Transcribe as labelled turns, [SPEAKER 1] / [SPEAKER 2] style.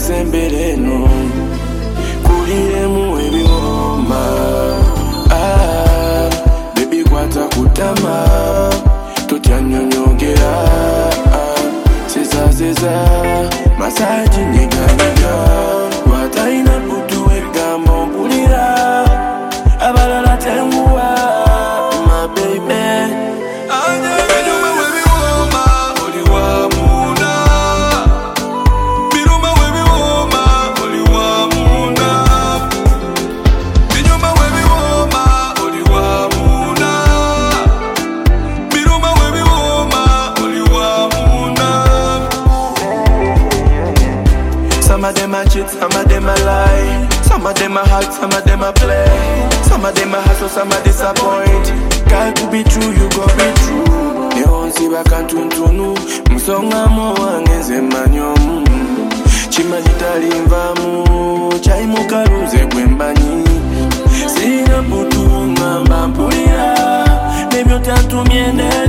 [SPEAKER 1] sembeleno kuliremu ebiwoma baby kwata kutama totya nyonyogera seza masaji nyeganyega wataina butu wegamba mpulira abalala tenguwa my baby.
[SPEAKER 2] Some of them a cheat, some of them a lie. Some of them a hurt, some of them a play. Some of them a hustle, some a disappoint. Girl, to be true, you go be true. Neonsi bakantuntunu msonga mwangenze manyomu chimanyi talimvamu chaimukaluze gwembanyi sina butu ngamba mpulira nebyo tantumye